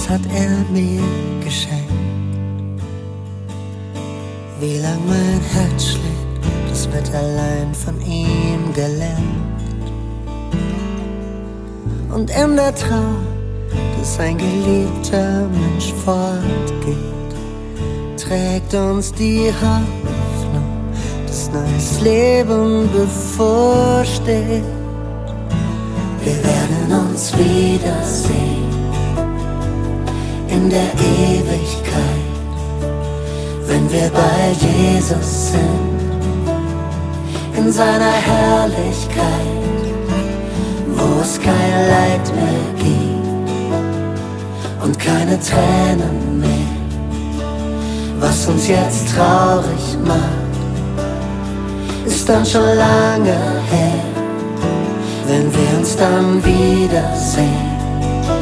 hat er mir geschenkt. Wie lang mein Herz schlägt, das wird allein von ihm gelenkt. Und in der Trauer, dass ein geliebter Mensch fortgeht, trägt uns die Hoffnung, dass neues Leben bevorsteht. Wir werden uns wiedersehen in der Ewigkeit, wenn wir bei Jesus sind, in seiner Herrlichkeit, wo es kein Leid mehr gibt und keine Tränen mehr. Was uns jetzt traurig macht, ist dann schon lange her, wenn wir uns dann wiedersehen.